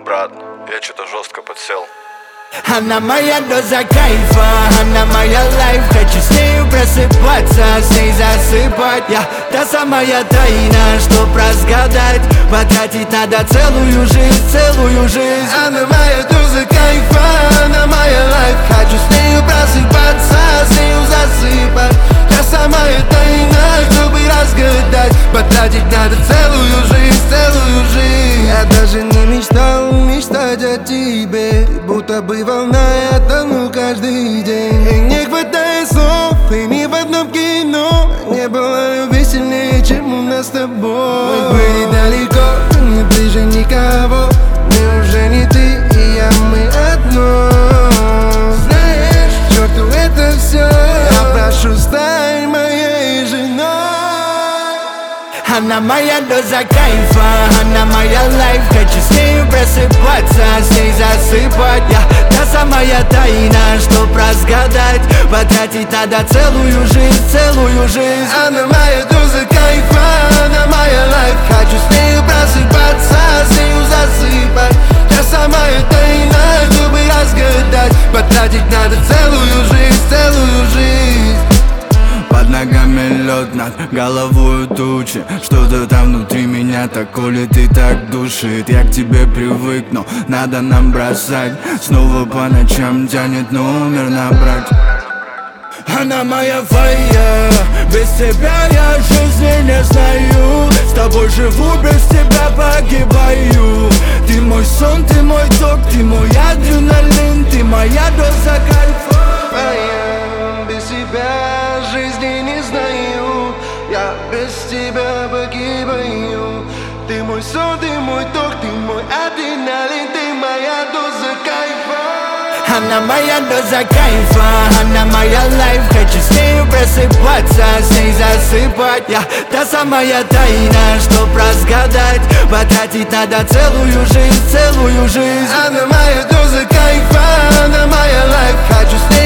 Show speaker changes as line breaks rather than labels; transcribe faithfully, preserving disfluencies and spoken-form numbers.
брат, я что-то жестко подсел.
Она моя доза кайфа, она моя лайф. Хочу с нею просыпаться, с ней засыпать. Я та самая тайна, чтоб разгадать. Потратить надо целую жизнь, целую жизнь.
Она моя доза кайфа, она моя лайф. Хочу с нею просыпаться, с нею засыпать. Та самая тайна, чтобы разгадать. Потратить надо целую жизнь, целую жизнь. Я даже не мечтал мечтать о тебе, будто бы волна, я тону каждый день. И не хватает слов, и ни в одном кино не было любви сильнее, чем у нас с тобой. Мы были далеко, не ближе никого. Мы уже не ты и я, мы одно. Знаешь, к черту это все, я прошу, стань моей женой.
Она моя доза кайфа, она моя лайф. Хочу с нею просыпаться, с ней засыпать. Я та самая тайна, чтоб разгадать. Потратить надо целую жизнь, целую жизнь.
Она моя доза кайфа, она моя лайф. Хочу с нею просыпаться, с нею засыпать. Та самая тайна, чтобы разгадать. Потратить надо целую жизнь, целую жизнь.
Под ногами лед, над головой тучи. Что-то там внутри меня так колет и так душит. Я к тебе привык, но надо нам бросать. Снова по ночам тянет номер набрать. Она моя фая, без тебя я жизни не знаю. С тобой живу, без тебя погибаю. Ты мой сон, ты мой ток, ты мой адреналин. Ты моя доза кайфа.
Фая, без тебя жизни не знаю. Я без тебя погибаю. Ты мой сон, ты мой ток, ты мой адреналин. Ты моя доза кайфа.
Она моя доза кайфа, она моя лайф. Хочу с нею просыпаться, с ней засыпать. Я та самая тайна, чтоб разгадать. Потратить надо целую жизнь, целую жизнь.
Она моя доза кайфа, она моя лайф. Хочу с ней